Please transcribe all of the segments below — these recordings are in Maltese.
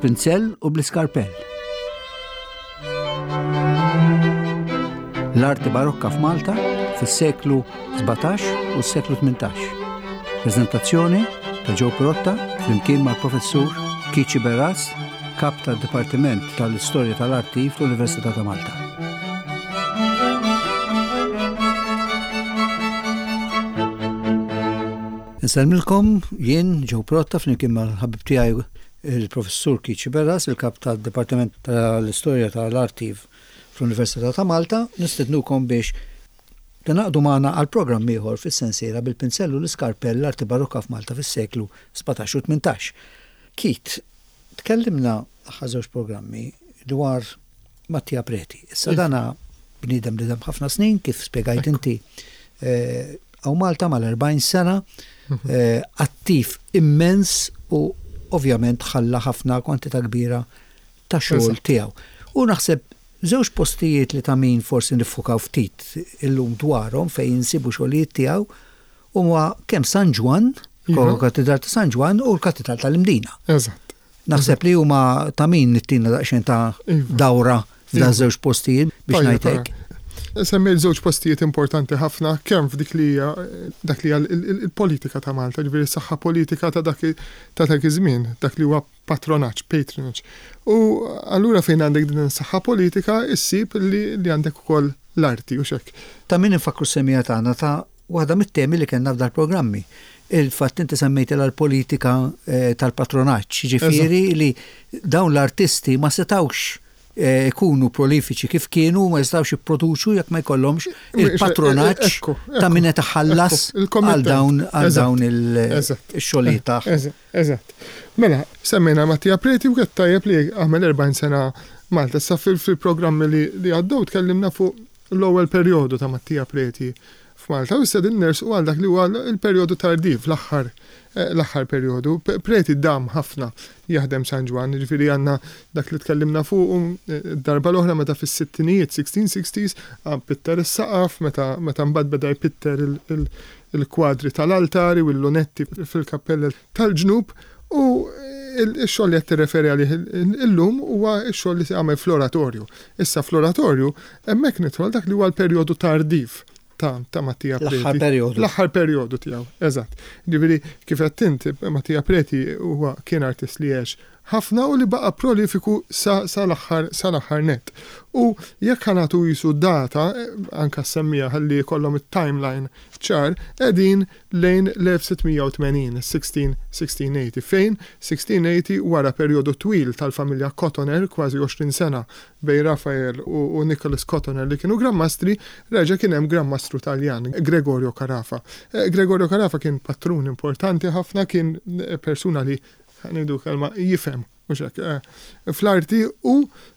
bil-pinsell u bl-iskarpell. L-arti barokka f'Malta fis-seklu 17 u s-seklu 18. Preżentazzjoni ta' Joe Perotta flimkien mal-professur Kici Berras, kap tad-Dipartiment tal-Istorja tal-Arti fl-Università ta' Malta. Nsalmilkom jien Joe Perotta flimkien mal-ħabib tiegħi il-professur Kici Berras, il-kap tad-Dipartiment tal-Istorja tal-Arti fl-Università ta' Malta, nistednukom biex tinaqdu magħna għal programm ieħor fis-sensiera bil-pinsell u l-iskarpell l-arti barokka f'Malta fis-seklu 17 u 18. Kit, tkellimna ħażewġ programmi dwar Mattia Preti. Issa dana bniedem li dam ħafna snin kif spjegajt inti għaw Malta mal-40 sena, attiv immens u ovvjament ħalla ħafna kwantità kbira ta' xogħol tiegħu. U naħseb żewġ postijiet li ta' min forsi nifukaw ftit illum dwarhom fejn insibu xogħlijiet tiegħu huma kemm San Ġwan, katedral ta' San Ġwan u l-katedral tal-Imdina. Eżatt. Naħseb li huma ta' min nittina daqsxejn ta' dawra f'dan żewġ postijiet biex ngħidlek. Semmejt żewġ postijiet importanti ħafna kemm f'dik li hija il-politika ta' Malta, ġifieri s-saħħa politika ta' dak iż-żmien, dak li huwa patronaġġ, patronage. U allura fejn għandek din is-saħħa politika issib li għandek ukoll l-arti u xekk. Ta' min infakru s-semmija tagħna ta' waħda mit-temi li kellna f'dal programmi. Il-fatt inti semmejt l-politika tal-patronaġġ, ġifieri li dawn l-artisti ma setawx ikunu prolifiċi kif kienu ma jistawx jipproduċu jekk ma jkollhomx il-patronaġġ ta' min qed iħallas għal dawn il-xogħlijiet tagħhom. Eżatt. Mela, semmejna Mattia Preti u qed tajjeb li għamel 40 sena Malta. Sa fil-programmi li għaddew tkellimna fuq l-ewwel perjodu ta' Mattia Preti f'Malta u issa din nersqu għal dak li huwa il-perjodu tardiv l-aħħar perjodu. Preti dam ħafna jaħdem San Ġwan, ġifieri għandna dak li tkellimna fuq darba l-oħra meta fis-sittinijiet 1660s pitter is-saqaf meta mbagħad beda jpitter il-kwadri tal-altari u l-lunetti fil-kappella tal-ġnub u il-xogħol li qed tirreferi għalih illum huwa x-xogħol li għamel fl-oratorju. Issa fl-oratorju hemmhekk nidħol dak li huwa l-perjodu tardiv ta' Mattia Preti. L-aħħar perjodu tiegħu, eżatt. Ġifieri kif qed inti Mattia Preti huwa kien artist li għex ħafna u li baqa' prolifiku sa l-aħħar net. U jekk ħanatu jisu data anke semmija ħalli jkollhom it-timeline ċar qegħdin lejn l-1680, 1680 fejn 1680 wara perjodu twil tal-familja Cotoner kważi 20 sena bejn Rafael u Nicholas Cotoner li kienu grammastri, reġa' kien hemm grammastru Taljan, Gregorio Carafa. Gregorio Carafa kien patrun importanti ħafna, kien persuna li ħanidu kelma jifhem mhux hekk fl-arti u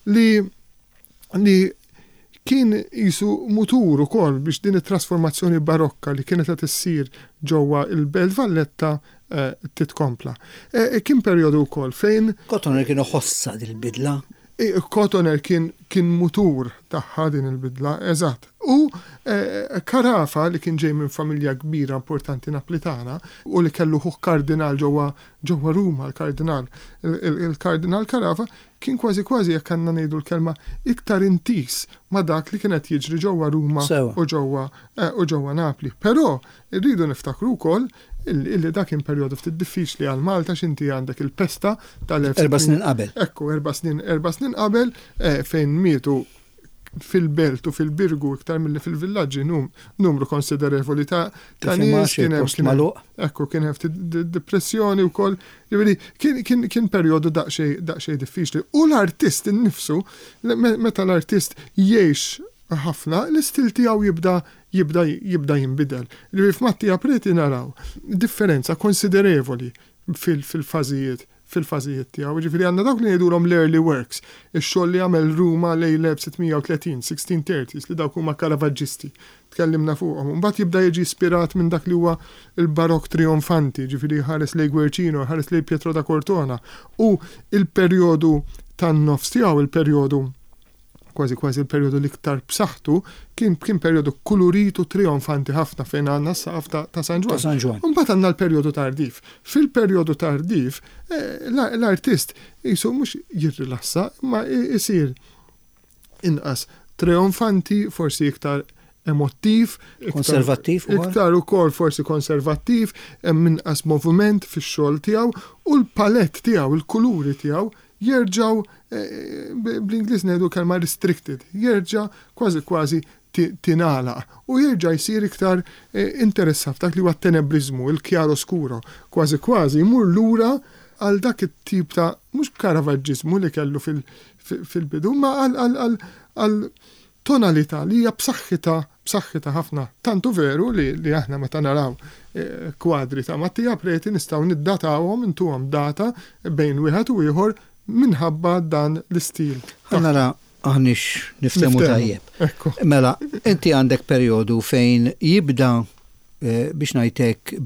li kien jisu mutur ukoll biex din it-trasformazzjoni barokka li kienet qed issir ġewwa il-Belt Valletta titkompla. Kien perjodu wkoll fejn Cotoner kienu ħossa dil-bidla. Cotoner kien mutur tagħha din il-bidla, eżatt. U Carafa li kien ġej minn familja kbira importanti naplitana u li kellu kardinal ġewwa Ruma, il-kardinal Carafa kien kważi jekk għandna ngħidu l-kelma iktar intis ma' dak li kienet jiġri ġewwa Ruma u ġewwa Napli. Però rridu niftakru wkoll illi dak kien perjodu ftit diffiċli għal Malta x'inti għandek il-pesta tal-4 snin qabel. Ekku, 4 snin qabel fejn mietu fil-belt u fil-birgu iktar milli fil-villaġġi numru konsiderevoli ta' nies kien hemm ftit depressjoni wkoll. Kien perjodu daqsxejn diffiċli. U l-artist innifsu meta l-artist jgħix ħafna l-istil tiegħu jibda jinbidel. Li f'Mattia Preti naraw differenza konsiderevoli fil-fażijiet tiegħu. Ġifieri għandna dawk li ngħidulhom l-early works, ix-xogħol li għamel Ruma lejn 1630, 1630s li dawk huma Caravaggisti. Tkellimna fuqhom. Mbagħad jibda jiġi ispirat minn dak li huwa il-barokk trionfanti, ġifieri ħares lejn Guercino, ħares lejn Pietro da Cortona u il-perjodu tan-nofs tiegħu, il-perjodu kważi il-perjodu l-iktar b'saħħtu kien perjodu kuluritu trionfanti ħafna fejn għandna s-saqaf ta' San Ġwan. Mbagħad għandna l-perjodu tardif. Fil-perjodu tardif l-artist jisu mhux jirrilassa, ma jsir inqas trionfanti, forsi iktar emottiv, konservattiv, iktar ukoll forsi konservattiv, hemm inqas moviment fix-xogħol tiegħu u l-palett tiegħu, il-kuluri tiegħu jerġgħu bl-Ingliż ngħidu kelma restricted, jerġa' kważi tingħalaq u jerġa' jsir iktar interessat f'dak li huwa tenebrizmu, il-chiaroscuro, kważi jmur lura għal dak it-tip ta' mhux karavaġġiżmu li kellu fil-bidu, ma għal tonalità li hija b'saħħitha ħafna. Tantu veru li aħna meta naraw kwadri ta' Mattia Preti nistgħu niddatawhom intuhom data bejn wieħed u ieħor minħabba dan l-istil. Ħanara aħniex niftehmu tajjeb. Mela, inti għandek perjodu fejn jibda biex ngħidlek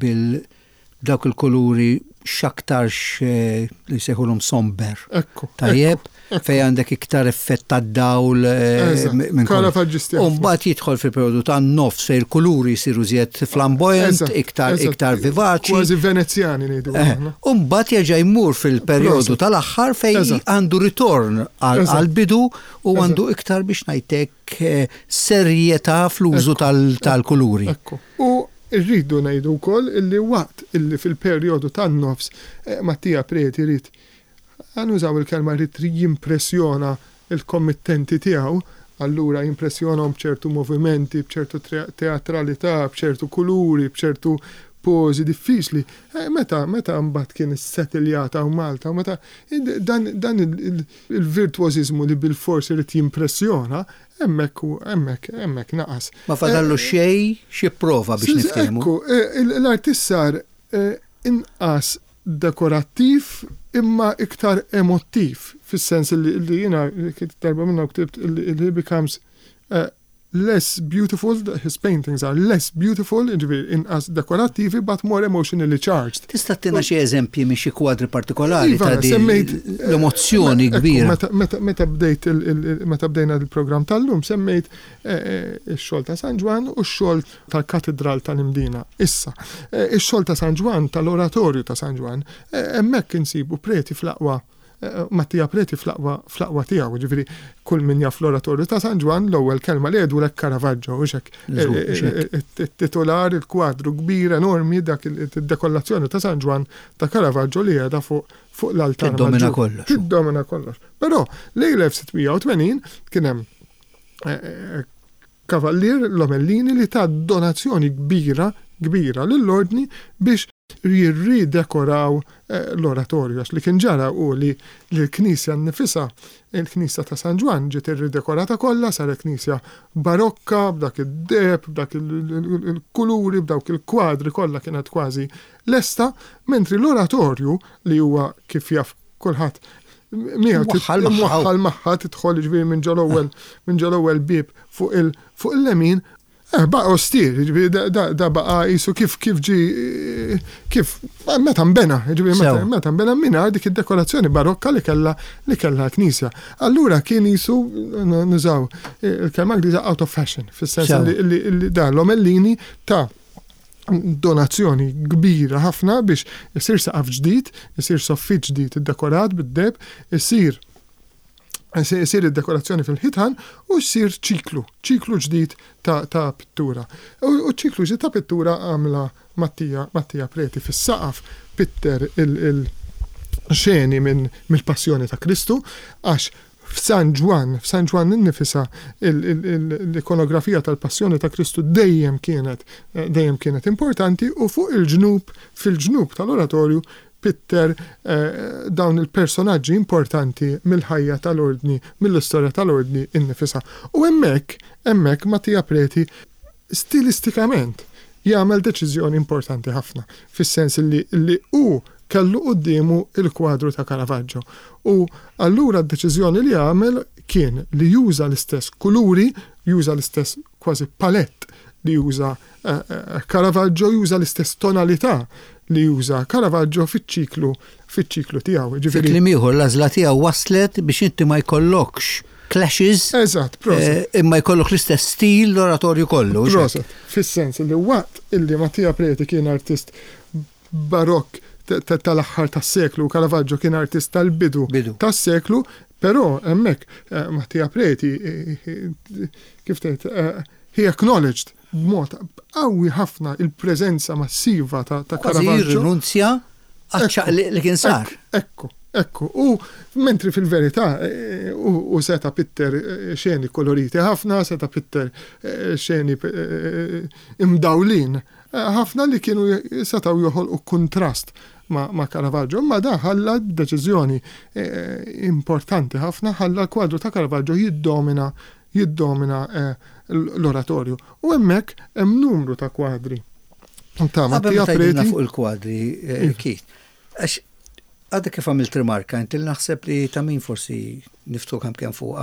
dawk il-kuluri x'aktarx li seħulhom somber. Tajjeb, fejn għandek iktar effett tad-dawl minn Caravaggio. U mbagħad jidħol fil-perjodu tan-nofs fejn il-kuluri jsiru żjed flamboyant, iktar vivaċi. Kważi Venezjani ngħidu. U mbagħad jerġa' jmur fil-perjodu tal-aħħar fejn għandu ritorn għall-bidu u għandu iktar biex ngħidlek serjetà fl-użu tal-kuluri. U rridu ngħidu wkoll illi waqt illi fil-perjodu tan-nofs Mattia Preti rid nużaw il-kelma rid jimpressjona il-kommittenti tiegħu, allura jimpressjonahom b'ċertu movimenti, b'ċertu teatralità, b'ċertu kuluri, b'ċertu pożi diffiċli. Meta mbagħad kien is-settiljata u Malta, meta dan il-virtuożiżmu li bil-forsi rid jimpressjona, hemmhekk naqas. Ma fadallu xi prova biex niftehmu. L-artist sar inqas dekorattiv imma iktar emottiv, fis-sens li jiena darba minna ktibt li becomes less beautiful, his paintings are less beautiful, inqas dekorattivi, but more emotionally charged. Tista' tina xi eżempji minn xi kwadri partikolari ta' l-emozzjoni kbira. Meta bdejna il-programm tal-lum semmejt ix-xogħol ta' San Ġwan u x-xogħol tal-Katedral tal-Imdina. Issa, ix-xogħol ta' San Ġwan tal-Oratorju ta' San Ġwan, hemmhekk insibu Preti fl-aqwa Mattia Preti fl-aqwa tiegħu, ġifieri kull min jaf l-Oratorju ta' San Ġwan l-ewwel kelma li għedu lek Caravaggio u it-titolar il-kwadru kbir enormi dak id-dekollazzjoni ta' San Ġwan ta' Caravaggio li qiegħda fuq l-altar. Tiddomina kollox. Però l-1680 kien hemm kavallier Lomellini li ta' donazzjoni kbira lill-ordni biex jirridekoraw l-oratorju, għax li kien ġara u li l-Knisja nnifisha, il-Knisja ta' San Ġwan ġiet irridekorata kollha, saret Knisja barokka b'dak id-deb, b'dak il-kuluri, b'dawk il-kwadri kollha kienet kważi lesta, mentri l-oratorju li huwa kif jaf kulħadd Muħħal maħħa tidħol ġbir minn ġol-ewwel bib fuq il-lemin, baqa ostir, da baqa jisu kif meta mbena, meta mbena minna dik id-dekorazzjoni barokka li kella knisja. Allura kien jisu nużaw il-kelma Ingliża out of fashion, fis-sens li da l-Lomellini ta' donazzjoni kbira ħafna biex isir saqaf ġdid, isir soffit ġdid id-dekorat bid-deb, isir id-dekorazzjoni fil-ħitan u jsir ċiklu ġdid ta' pittura. U ċiklu ġdid ta' pittura għamla Mattia Preti fis-saqaf pitter il-xeni mill-Passjoni ta' Kristu, għax f'San Ġwan innifisa l-ikonografija tal-Passjoni ta' Kristu dejjem kienet importanti u fuq fil-ġnub tal-oratorju pitter dawn il-personaġġi importanti mill-ħajja tal-ordni, mill-istorja tal-ordni innifisa. U hemmhekk Mattia Preti stilistikament jagħmel deċiżjoni importanti ħafna, fis-sens li hu kellu qudiemu il-kwadru ta' Caravaggio. U allura d-deċiżjoni li għamel kien li juża l-istess kuluri, juża l-istess kważi palett li juża Caravaggio, juża l-istess tonalità li juża Caravaggio fiċ-ċiklu tiegħu. Klim ieħor l-għażla tiegħu waslet biex inti ma jkollokx clashes. Eżatt, proset. Imma jkollok l-istess stil l-oratorju kollu. Proset, fis-sens li waqt illi Mattia Preti kien artist barokk tal-aħħar tas-seklu, Caravaggio kien artist tal-bidu tas-seklu, però hemmhekk Mattia Preti kif tgħid he acknowledged b'mod qawwi ħafna il-preżenza massiva ta' Caravaggio. Kważi rinunzja għaċċaq li kien sar. Ekku, u mentri fil-verità u seta Pitter xeni koloriti ħafna, seta Pitter xeni imdawlin ħafna li kienu setaw joħolqu kontrast ma' Caravaggio, ma da ħalla deċiżjoni importanti ħafna, ħalla l-kwadru ta' Caravaggio jiddomina l-oratorju. U hemmhekk hemm numru ta' kwadri. Ta' Mattia Preti fuq il-kwadri Keith. Għax għadda kif għamilt rimarka, inti naħseb li ta' min forsi niftu kemm fuqha.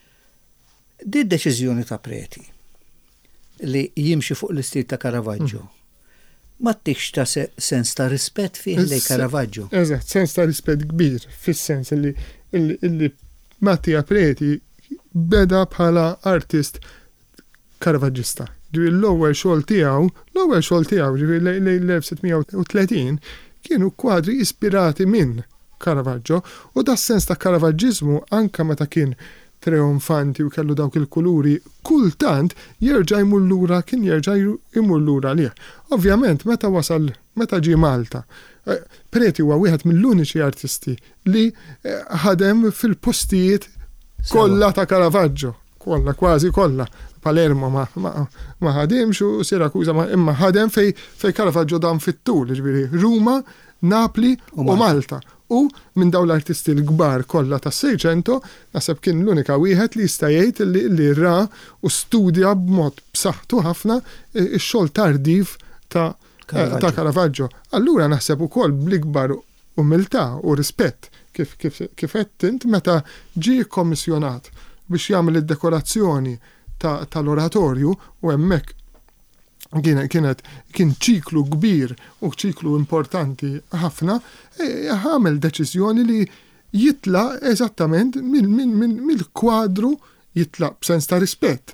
Di deċiżjoni ta' Preti li jimxi fuq l-istil ta' Caravaggio. Ma tikx ta' sens ta' rispett fih li Caravaggio. Eżatt, sens ta' rispett kbir, fis-sens li Mattia Preti beda bħala artist Caravaggista. Ġifieri l-ewwel xogħol tiegħu ġifieri l-1630 kienu kwadri ispirati minn Caravaggio u da' sens ta' Caravaggismu anka meta kien trionfanti u kellu dawk il-kuluri kultant jerġa' jmur lura lih. Ovvjament meta ġie Malta, Preti huwa wieħed mill-uniċi artisti li ħadem fil-postijiet kollha ta' Caravaggio, kważi kollha. Palermo ma ħadimx u Sirakuza imma ħadem fej Caravaggio dam fit-tul, ġifieri Ruma, Napli u Malta. U minn dawn l-artisti l-kbar kollha tas-Seicento, naħseb kien l-unika wieħed li jista' jgħid li ra u studja b'mod b'saħħtu ħafna ix-xogħol tardif ta' Caravaggio. Allura naħseb ukoll bl-ikbar umiltà u rispett kif qed int meta ġie kommissjonat biex jagħmel id-dekorazzjoni tal-oratorju u hemmhekk kien ċiklu kbir u ċiklu importanti ħafna, ħamel deċiżjoni li jitla eżattament mill-kwadru jitla b'sens ta' rispett.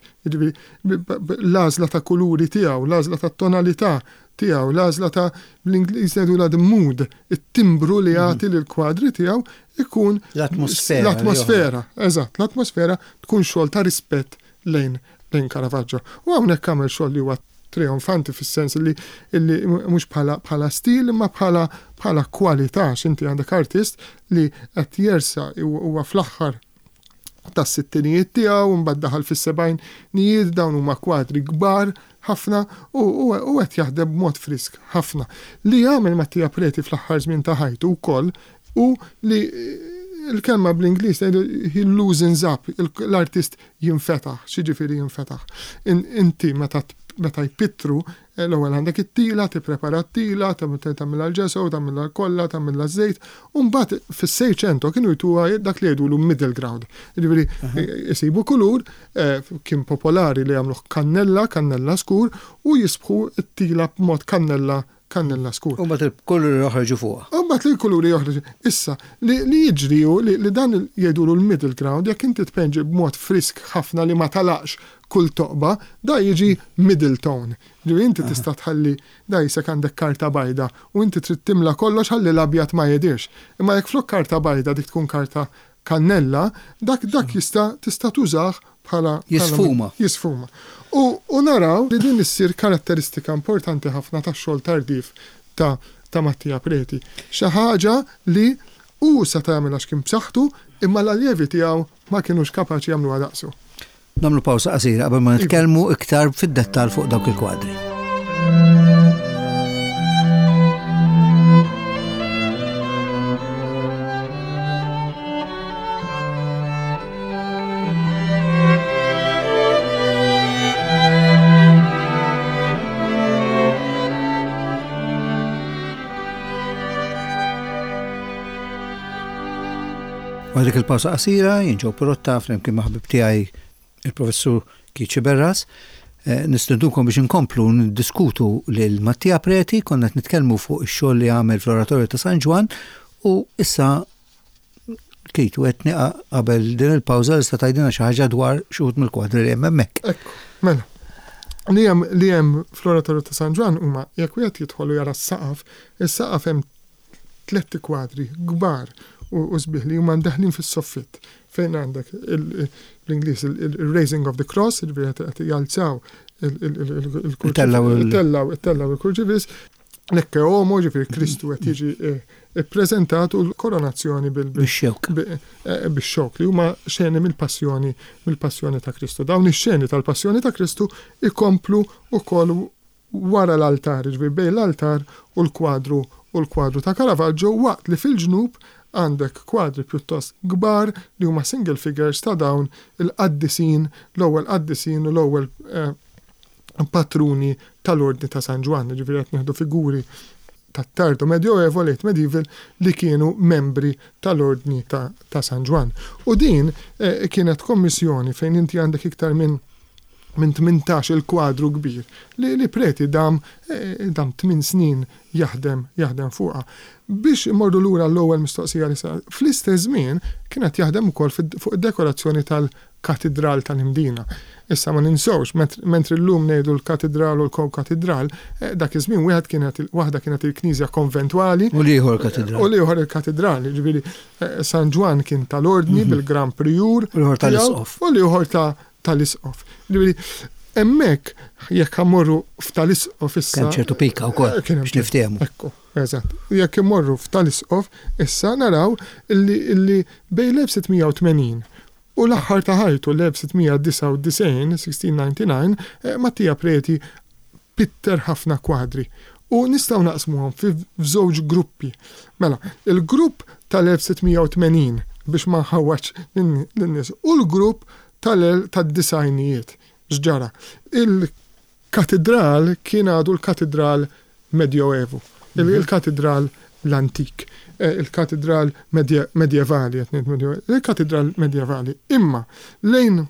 L-għażla ta' kuluri tiegħu, l-għażla ta' tonalità tiegħu, l-għażla ta' bl-Ingliż ngħidula the mood, it-timbru li jagħti lill-kwadri tiegħu ikun l-atmosfera. Eżatt, l-atmosfera tkun xogħol ta' rispett lejn Caravaggio. U hawnhekk għamel xogħol li huwa trionfanti fis-sens li mhux bħala stil imma bħala kwalità x'inti għandek artist li qed jersa huwa fl-aħħar tas-sittinijiet tiegħu u mbagħad daħal fis-sebgħinijiet dawn huma kwadri kbar ħafna u qed jaħdem b'mod frisk ħafna. Li jagħmel Mattia Preti fl-aħħar żmien ta' ħajtu wkoll u li il-kelma bl-Ingliż he loosens up, l-artist jinfetaħ, xiġifieri jinfetaħ. Inti meta jpittru l-ewwel għandek it-tila, tipprepara t-tila, tagħmilha l-ġeso, tagħmilha l-kolla, tagħmilha żejt, u mbagħad fis-Seicento kienu jtuha dak li jgħidulu middle ground. Jiġifieri jsibu kulur kien popolari li jagħmlu kannella skur u jisbħu t-tila b'mod kannella skur. U mbagħad il-kuluri joħorġu fuqha. U mbagħad il-kuluri joħorġu. Issa li jiġriju li dan jgħidulu l-middle ground jekk inti tpenġi b'mod frisk ħafna li ma talaqx kull toqba, da jiġi middle tone. Ġifieri inti tista' tħalli da jisek għandek karta bajda u inti trid timla kollox ħalli l-abjad ma jedirx. Imma jekk flok karta bajda dik tkun karta kannella, dak tista' tużah bħala jisfuma. U naraw li din issir karatteristika importanti ħafna tax-xogħol tardif ta' Mattia Preti. Xi ħaġa li hu se tagħmilha x'kien b'saħħtu imma l-allievi tiegħu ma kinux kapaċi jagħmluha daqsu. Nagħmlu pawsa qasira qabel ma nitkellmu iktar fid-dettall fuq dawk il-kwadri. Għadik il-pawsa qasira jinġew Pirotta flimkien ma' ħbib tiegħi il-professur Keith Ciberras. Nistednukom biex inkomplu niddiskutu lil Mattia Preti, konna qed nitkellmu fuq ix-xogħol li għamel fl-Oratorju ta' San Ġwan u issa Kitu għetni qabel din il-pawza li sta tgħidilna xi ħaġa dwar xi mill-kwadri li hemm hemmhekk. Ekku, mela. Li hemm fl-oratorju ta' San Ġwan huma jekk wieħed jidħol jara s-saqaf, is-saqaf hemm 3 kwadri kbar u sbieħ li huma ndaħlin fis-soffitt fejn għandek l-Ingliż il-raising of the cross, qed jalzaw il-tellaw il-kurġivis, lekke omo ġifieri Kristu qed jiġi ippreżentat u l-koronazzjoni bix-xewk li huma xeni mill-passjoni ta' Kristu. Dawn ix-xeni tal-passjoni ta' Kristu ikomplu wkoll wara l-altar, ġifieri bejn l-altar u l-kwadru ta' Caravaggio, waqt li fil-ġnub għandek kwadri pjuttost kbar li huma single figures ta' dawn il-qaddisin, l-ewwel qaddisin u l-ewwel patruni tal-Ordni ta' San Ġwan, ġifieri qed nieħdu figuri tat-tardu Medioevo late Medieval li kienu membri tal-Ordni ta' San Ġwan. U din kienet kommissjoni fejn inti għandek iktar minn 18 il-kwadru kbir li preti dam 8 snin jaħdem fuqha. Biex immorru lura l-ewwel mistoqsija li sar, fl-istess żmien kienet jaħdem ukoll fuq id-dekorazzjoni tal-katedral tal-Imdina. Issa ma ninsewx, mentri llum ngħidu l-katedral u l-kow-katedral, dak iż-żmien waħda kienet il-Knisja konventwali u ieħor katedral. U ieħor il-katedral, ġifieri San Ġwan kien tal-Ordni bil-Gran Priur u ieħor tal-Isqof. U ieħor tal-Isqof. Ġifieri hemmhekk jekk immorru f'tal-Isqof issa. Kemm ċertu pika wkoll biex niftehmu. Ekku, eżatt. Jekk immorru f'tal-Isqof issa naraw illi bejn 1680 u l-aħħar ta' ħajtu l-1699, 1699, Mattia Preti pitter ħafna kwadri. U nistgħu naqsmuhom f'żewġ gruppi. Mela, il-grupp tal-1680 biex ma nħawwax lin-nies u l-grupp tad-disajnijiet. X'ġara. Il-katedral kien għadu l-katedral Medioevu, il-katedral l-antik. Il-katedral medjevali, il-katedral medjevali. Imma lejn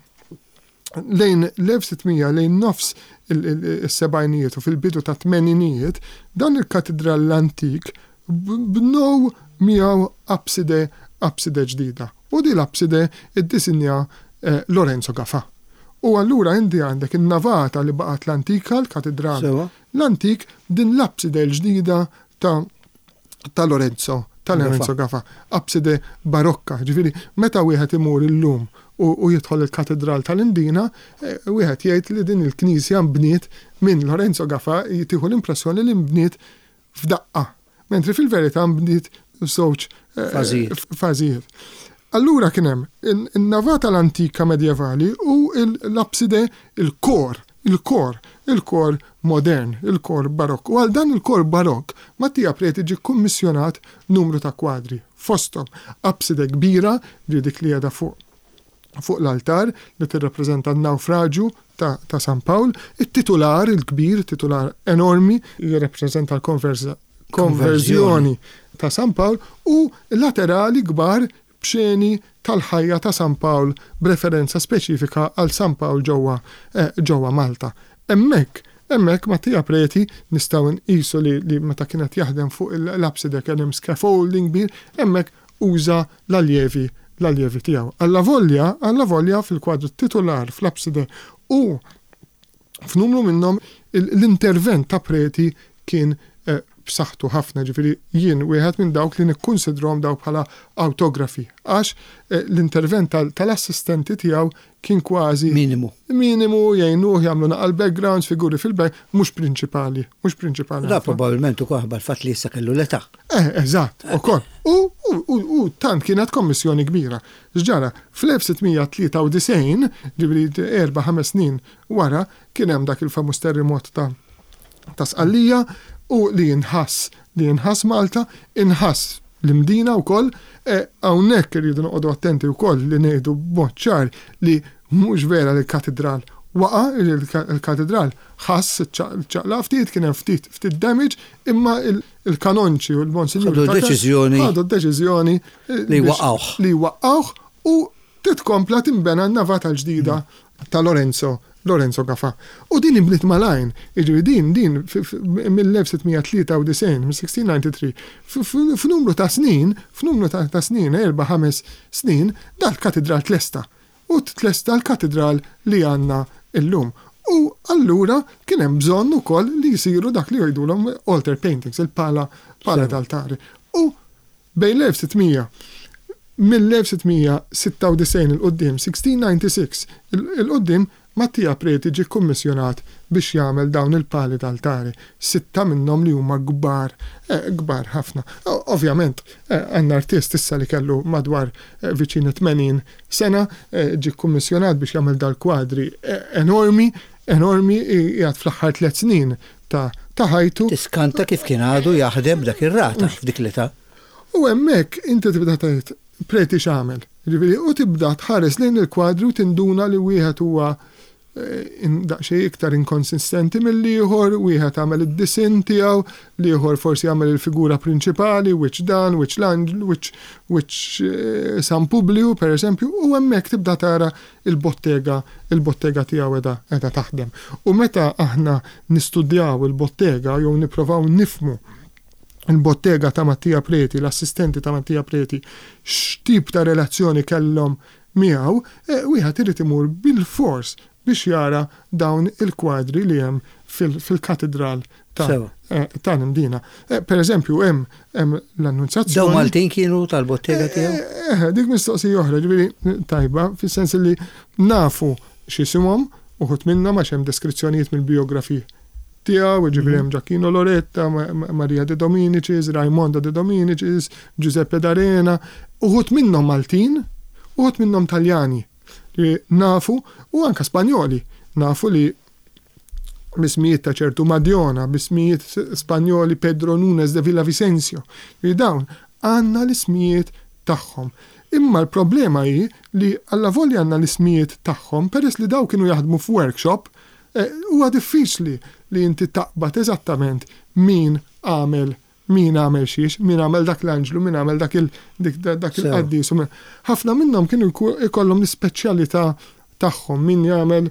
l-1600, lejn nofs il-sebajnijiet u fil-bidu ta' 80-ijiet, dan il-katedral l-antik b'now miegħu abside ġdida. U di l-abside id-disinja Lorenzo Gafà. U allura inti għandek in-navata li baqgħet l-antika, l-katedral l-antik, din l-abside l-ġdida ta' Lorenzo Gafà, abside barokka. Ġifieri meta wieħed imur illum u jidħol il-katedral tal-Indina, wieħed jgħid li din il-Knisja mbniet minn Lorenzo Gafà, jtieħu l-impressjoni li mbniet f'daqqa, mentri fil-verità mbniet żewġ fażijiet. Allura kien hemm in-navata l-antika medjevali u l-abside il-kor modern, il-kor barokk. U għal dan il-kor barokk, Mattia Preti ġi kummissjonat numru ta' kwadri. Fostom abside kbira li dik li għada fuq l-altar li tirrappreżenta n-nawfraġu ta' San Pawl, it-titular il-kbir, titular enormi, jirrappreżenta l-konverzjoni ta' San Pawl u laterali kbar b'xeni tal-ħajja ta' San Pawl b'referenza speċifika għal San Pawl ġewwa Malta. Hemmhekk Mattia Preti nistgħu nqisu li meta kienet jaħdem fuq l-abside kien hemm scaffolding kbir, hemmhekk uża l-allievi tiegħu. Alla volja fil-kwadru titular fl-abside u f'numru minnhom l-intervent ta' Preti kien b'saħħtu ħafna, ġifieri jien wieħed minn dawk li nikkunsidrhom dawk bħala autografi għax l-intervent tal-assistenti tiegħu kien kważi minimu jgħinuh jagħmlu naqal backgrounds, figuri fil-back mhux prinċipali. Da probabbilment ukoll bħal-fatt li issa kellu l-età. Eżatt, ukoll. U tant kienet kommissjoni kbira. X'ġara, fl-1693, ġifieri 4-5 snin wara, kien hemm dak il-famuż terremot ta' Sqallija u li jinħass Malta, inħass l-Imdina wkoll, hawnhekk irridu noqogħdu attenti wkoll li ngħidu b'mod ċar li mhux vera li l-katedral il-katedral ħass ċaqla ftit kien hemm ftit damage, imma il-kanonċi u l-Monsinjur ħadu deċiżjoni li waqgħuh u titkompla timbena n-navata l-ġdida ta' Lorenzo Gafà. U din imblit malajn, din mill-1693, mill-1693, f'numru ta' snin, 4-5 snin, dal-katedral tlesta. U tlesta l-katedral li għanna illum. U allura kien hemm bżonn ukoll li jsiru dak li jgħidulhom altar paintings, il-pala tal-altari. U bejn mill-1696 il-qoddim, 1696 il-qoddim, Mattia Preti ġie kummissjonat biex jagħmel dawn il-pali tal-altari. 6 minnhom li huma kbar ħafna. Ovvjament, għandna artist issa li kellu madwar viċin 80 sena ġie kummissjonat biex jagħmel dal-kwadri enormi qiegħed fl-aħħar 3 snin ta' ħajtu. Tiskanta kif kien għadu jaħdem dak ir-rata f'dik l-età. U hemmhekk inti tibda tgħid Preti x'għamel. U tibda tħares lejn il-kwadri u tinduna li wieħed huwa daqsxejn iktar inkonsistenti mill-ieħor, wieħed għamel id-disin tiegħu, l-ieħor forsi għamel il-figura prinċipali, which l-Anġel, which San Publiu, per eżempju, u hemmhekk tibda tara il-bottega tiegħu qiegħda taħdem. U meta aħna nistudjaw il-bottega jew nipprovaw nifmu il-bottega ta' Mattia Preti, l-assistenti ta' Mattia Preti, x'tip ta' relazzjoni kellhom miegħu, wieħed irid imur bil-fors biex jara dawn il-kwadri li hemm fil-katedral ta' Nimdina. Per eżempju, hemm l-Annunzjazzjoni. Dawn Maltin kienu tal-bottega tiegħu? Dik mistoqsija oħra, ġifieri tajba, fis-sens li nafu x'isimhom uħud minnhom għax hemm deskrizzjonijiet mill-biografiji tiegħu, ġifieri hemm Giacomo Loretta, Maria de Dominicis, Raimondo de Dominicis, Giuseppe d'Arena, uħud minnhom Maltin, uħud minnhom Taljani. Nafu, u anka Spanjoli, nafu li bismijiet ta' ċertu Madjona, bismijiet Spanjoli Pedro Nunes de Villavicencio, li dawn għanna l-ismijiet tagħhom. Imma l-problema hi li alla volja għanna l-ismijiet tagħhom, peress li daw kienu jaħdmu f'workshop, huwa diffiċli li inti taqbad eżattament min għamel xiex, min għamel dak l-Anġlu, min għamel dak il-qaddis. Ħafna minnhom kienu ikollhom l-ispeċjalità tagħhom, min jagħmel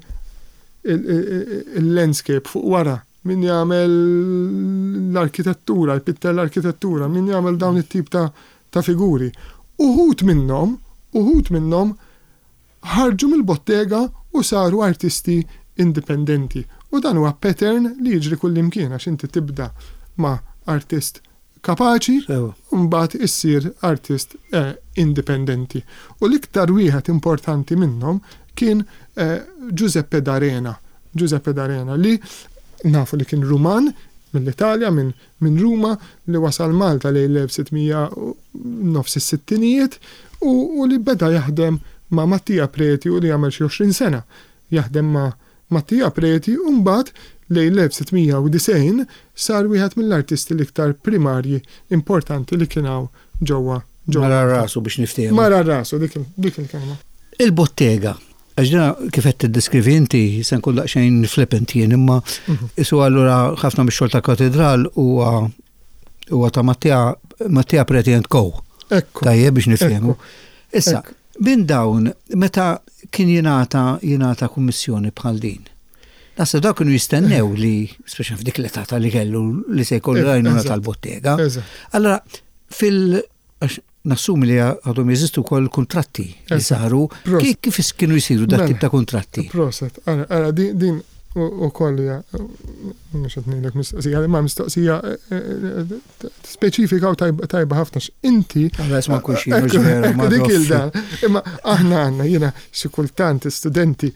il-landscape fuq wara, min jagħmel l-arkitettura, jpitter l-arkitettura, min jagħmel dawn it-tip ta' figuri. Uħud minnhom ħarġu mill-bottega u saru artisti indipendenti. U dan huwa pattern li jiġri kullimkien għax inti tibda ma' artist kapaċi, mbagħad issir artist indipendenti. U l-iktar wieħed importanti minnhom kien Giuseppe d'Arena li nafu li kien Ruman mill-Italja, minn Ruma, li wasal Malta lejn 1660 u li beda jaħdem ma' Mattia Preti u li għamel xi 20 sena. Jaħdem ma' Mattia Preti u mbagħad lejn 1690 sar wieħed mill-artisti l-iktar primarji importanti li kienaw ġewwa. Mara rasu biex niftehmu. Mara rasu dik il-kelma. Il-bottega, għaxdina kif qed tiddeskrivi inti se nkun daqsxejn flippant jien, imma isu allura ħafna mix-xogħol ta' katedral huwa ta' Mattia Preti & Co. Ekku. Tajjeb biex niftehmu. Issa, bin dawn meta kien jingħata kummissjoni bħal din. Nasa dak kienu jistennew li, speċa f'dik l-età li kellu li se jkollu għajnuna tal-bottega. Allora, nassumi li għadhom jeżistu kol kontratti li saru, kif kienu jisiru dak tip ta' kontratti? Proset, għara, din u koll mux għatnilek mistoqsija, ma mistoqsija speċifika u tajba ħafna inti. Għalles ma kuxin uġveru ma dik il-dan. Imma aħna għanna jena xikultant studenti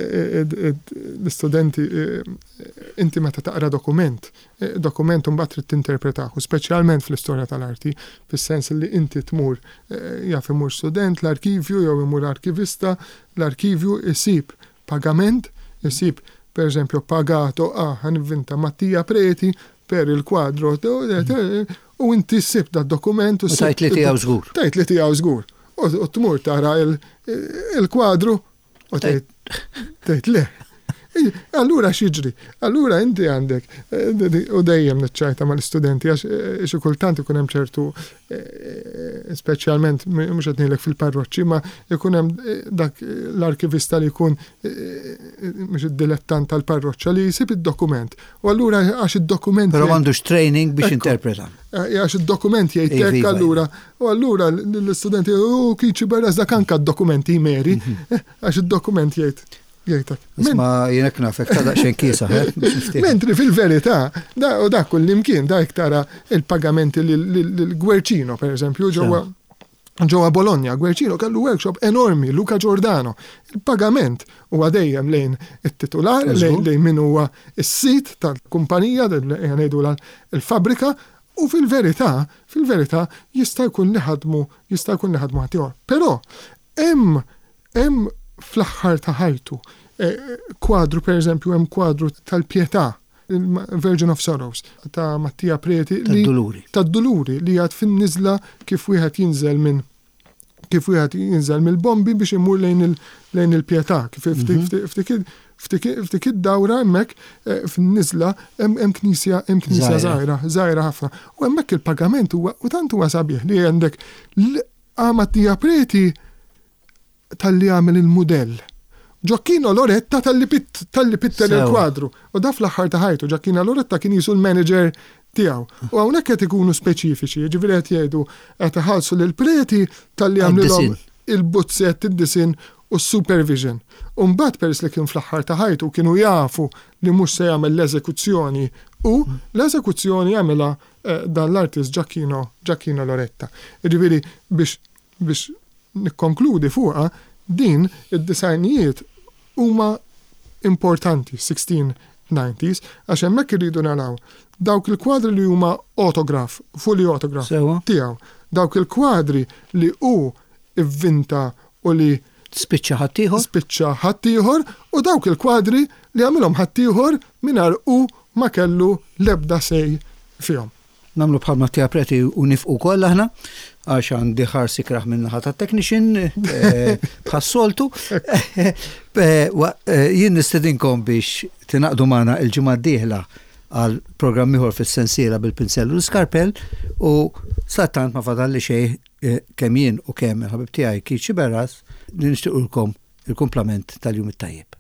inti meta taqra dokument un batrit t-interpretaħu, speċjalment fl-istorja tal-arti, fis-sens li inti tmur jaf imur student l-arkivju jew imur arkivista, l-arkivju isib pagament, isib per esempio pagato għanvinta Mattia Preti per il-kwadro u inti ssib da dokumentu tajt li tiegħu żgur. Tajt li tiegħu żgur. U tmur tara il-kwadru u tajt le. Allura x'jiġri? Allura inti għandek u dejjem niċċajta mal-istudenti għax xi kultant ikun hemm ċertu speċjalment mhux qed ngħidlek fil-parroċċi ma jkun hemm dak l-arkivista li jkun mhux id-dilettant tal-parroċċa li jsib id-dokument. U allura għax id-dokument Però m'għandux training biex interpreta. Għax id-dokument jgħidlek allura l-istudenti Kiċi Berras dak anke d-dokumenti meri għax id-dokument jgħidlek. Isma jenek nafek ta' daqxen kiesa, Mentri fil-verità, u dak kull-imkien, da' tara il-pagamenti l-Gwerċino, per eżempju, ġewwa Bologna, Gwerċino kellu workshop enormi, Luca Giordano. Il-pagament huwa dejjem lejn it-titular, lejn min huwa is-sit tal-kumpanija, ngħidu l-fabrika, u fil-verità jista' jkun li ħadmu ħaddieħor. Però hemm fl-aħħar ta' ħajtu kwadru, per eżempju, hemm kwadru tal-Pietà, Virgin of Sorrows, ta' Mattia Preti tad-Duluri li għad fin-niżla kif wieħed jinżel mill-bombi biex imur lejn il-Pietà. Ftik id-dawra hemmhekk fin-niżla hemm knisja żgħira ħafna. U hemmhekk il-pagament huwa u tant huwa sabiħ li għandek Mattia Preti tal-li għamel il-mudell. Gioacchino Loretta tal-li pitter il-kwadru. U da fl-aħħar ta' ħajtu, Gioacchino Loretta kien jisu l-manager tiegħu. U hawnhekk qed ikunu speċifiċi, ġifieri qed jgħidu qed iħallsu lil Preti tal-li għamlilhom il-buzzett, id-disin u s-supervision. U mbagħad peress li kien fl-aħħar ta' ħajtu kienu jafu li mhux se jagħmel l-eżekuzzjoni u l-eżekuzzjoni jagħmilha dan l-artist Gioacchino Loretta. Ġifieri biex nikkonkludi fuqha din id-disajnijiet huma importanti 1690s għax hemmhekk iridu naraw dawk il-kwadri li huma autograf, fully autograf tiegħu, dawk il-kwadri li hu ivvinta u li spiċċa ħaddieħor u dawk il-kwadri li għamilhom ħaddieħor mingħajr u ma kellu l-ebda sej fihom. Namlu bħal Mattia Preti u nifqu koll aħna għax għandi ħarsi kraħ minnaħa ta' technician bħas-soltu. Jien nistedinkom biex tinaqdu magħna il-ġimgħa d-dieħla għal programm ieħor fis-sensiela bil-pinsell u l-skarpell u sattant ma fadalli xejn kemm jien u kemm il-ħabib tiegħi Kiċi Berras li nixtiequlkom il-kumplament tal-jum it-tajjeb.